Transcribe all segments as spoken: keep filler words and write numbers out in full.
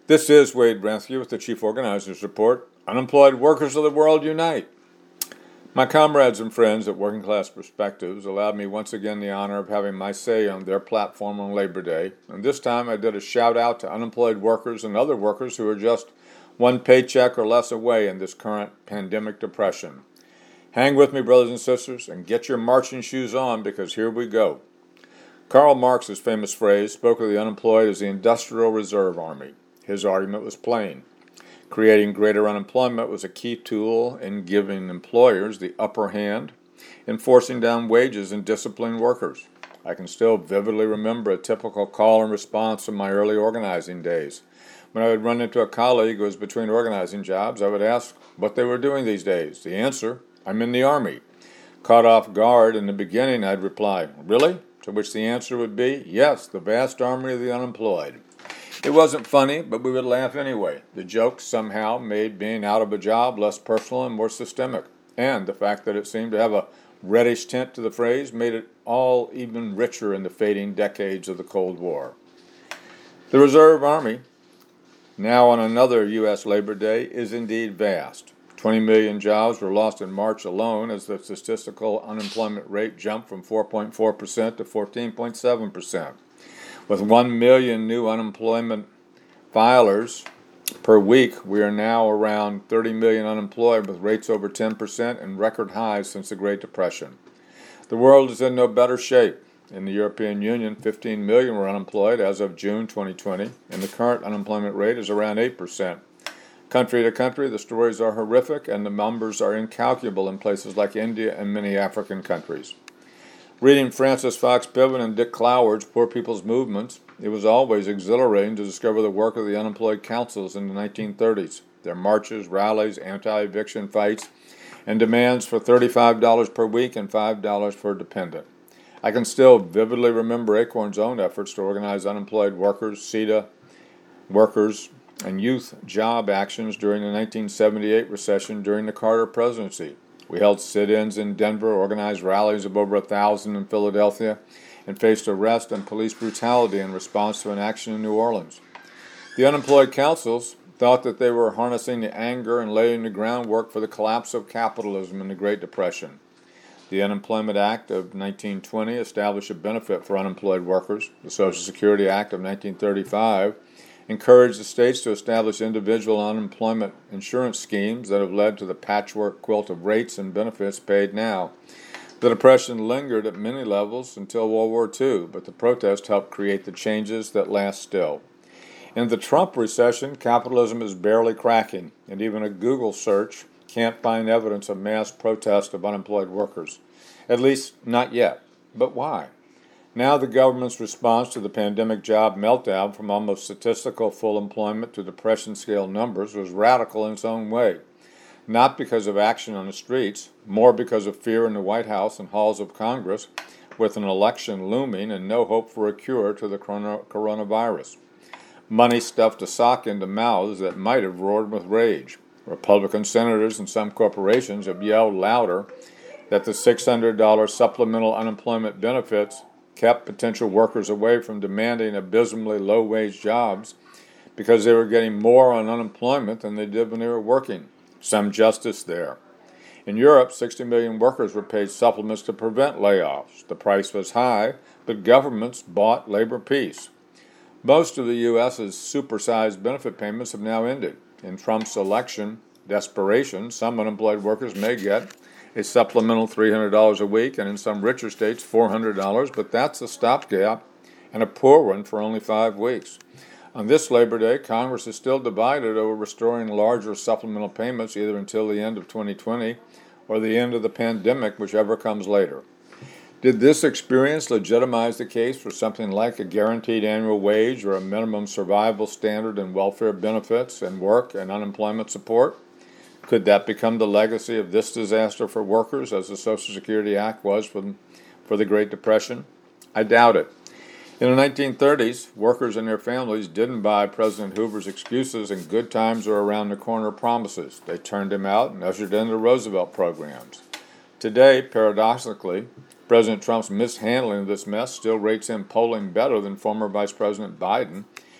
This is Wade Rathke with the Chief Organizers Report. Unemployed workers of the world unite. My comrades and friends at Working Class Perspectives allowed me once again the honor of having my say on their platform on Labor Day, and this time I did a shout out to unemployed workers and other workers who are just one paycheck or less away in this current pandemic depression. Hang with me, brothers and sisters, and get your marching shoes on, because here we go. Karl Marx's famous phrase spoke of the unemployed as the Industrial Reserve Army. His argument was plain. Creating greater unemployment was a key tool in giving employers the upper hand in forcing down wages and disciplining workers. I can still vividly remember a typical call and response from my early organizing days. When I would run into a colleague who was between organizing jobs, I would ask what they were doing these days. The answer, I'm in the Army. Caught off guard in the beginning, I'd reply, really? To which the answer would be, yes, the vast army of the unemployed. It wasn't funny, but we would laugh anyway. The joke somehow made being out of a job less personal and more systemic. And the fact that it seemed to have a reddish tint to the phrase made it all even richer in the fading decades of the Cold War. The Reserve Army, now on another U S Labor Day, is indeed vast. twenty million jobs were lost in March alone as the statistical unemployment rate jumped from four point four percent to fourteen point seven percent. With one million new unemployment filers per week, we are now around thirty million unemployed, with rates over ten percent and record highs since the Great Depression. The world is in no better shape. In the European Union, fifteen million were unemployed as of June twenty twenty, and the current unemployment rate is around eight percent. Country to country, the stories are horrific, and the numbers are incalculable in places like India and many African countries. Reading Francis Fox Piven and Dick Cloward's Poor People's Movements, it was always exhilarating to discover the work of the unemployed councils in the nineteen thirties, their marches, rallies, anti-eviction fights, and demands for thirty-five dollars per week and five dollars per dependent. I can still vividly remember Acorn's own efforts to organize unemployed workers, SETA workers, and youth job actions during the nineteen seventy-eight recession during the Carter presidency. We held sit-ins in Denver, organized rallies of over a thousand in Philadelphia, and faced arrest and police brutality in response to an action in New Orleans. The unemployed councils thought that they were harnessing the anger and laying the groundwork for the collapse of capitalism in the Great Depression. The Unemployment Act of nineteen twenty established a benefit for unemployed workers. The Social Security Act of nineteen thirty-five encouraged the states to establish individual unemployment insurance schemes that have led to the patchwork quilt of rates and benefits paid now. The Depression lingered at many levels until World War Two, but the protest helped create the changes that last still. In the Trump recession, capitalism is barely cracking, and even a Google search can't find evidence of mass protest of unemployed workers. At least, not yet. But why? Now the government's response to the pandemic job meltdown, from almost statistical full employment to depression-scale numbers, was radical in its own way. Not because of action on the streets, more because of fear in the White House and halls of Congress, with an election looming and no hope for a cure to the coronavirus. Money stuffed a sock into mouths that might have roared with rage. Republican senators and some corporations have yelled louder that the six hundred dollars supplemental unemployment benefits kept potential workers away from demanding abysmally low-wage jobs because they were getting more on unemployment than they did when they were working. Some justice there. In Europe, sixty million workers were paid supplements to prevent layoffs. The price was high, but governments bought labor peace. Most of the U S's supersized benefit payments have now ended. In Trump's election desperation, some unemployed workers may get a supplemental three hundred dollars a week, and in some richer states, four hundred dollars, but that's a stopgap and a poor one for only five weeks. On this Labor Day, Congress is still divided over restoring larger supplemental payments either until the end of twenty twenty or the end of the pandemic, whichever comes later. Did this experience legitimize the case for something like a guaranteed annual wage or a minimum survival standard in welfare benefits and work and unemployment support? Could that become the legacy of this disaster for workers, as the Social Security Act was for, for the Great Depression? I doubt it. In the nineteen thirties, workers and their families didn't buy President Hoover's excuses and good times are around the corner promises. They turned him out and ushered in the Roosevelt programs. Today, paradoxically, President Trump's mishandling of this mess still rates him polling better than former Vice President Biden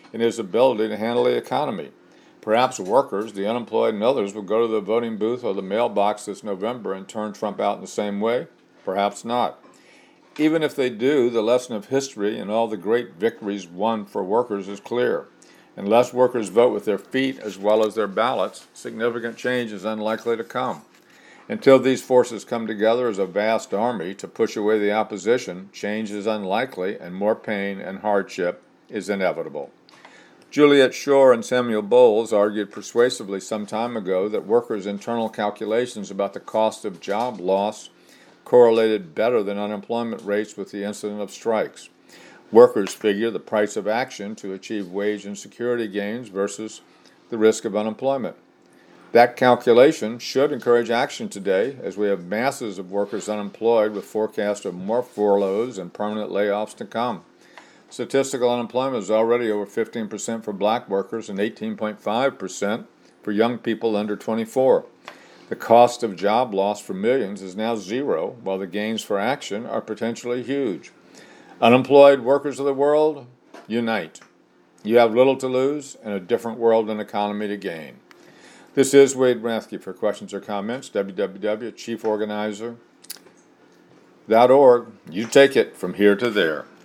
in his ability to handle the economy. Perhaps workers, the unemployed, and others will go to the voting booth or the mailbox this November and turn Trump out in the same way. Perhaps not. Even if they do, the lesson of history and all the great victories won for workers is clear. Unless workers vote with their feet as well as their ballots, significant change is unlikely to come. Until these forces come together as a vast army to push away the opposition, change is unlikely and more pain and hardship is inevitable. Juliet Schor and Samuel Bowles argued persuasively some time ago that workers' internal calculations about the cost of job loss correlated better than unemployment rates with the incidence of strikes. Workers figure the price of action to achieve wage and security gains versus the risk of unemployment. That calculation should encourage action today, as we have masses of workers unemployed with forecasts of more furloughs and permanent layoffs to come. Statistical unemployment is already over fifteen percent for black workers and eighteen point five percent for young people under twenty-four. The cost of job loss for millions is now zero, while the gains for action are potentially huge. Unemployed workers of the world, unite. You have little to lose and a different world and economy to gain. This is Wade Rathke. For questions or comments, w w w dot chief organizer dot org. You take it from here to there.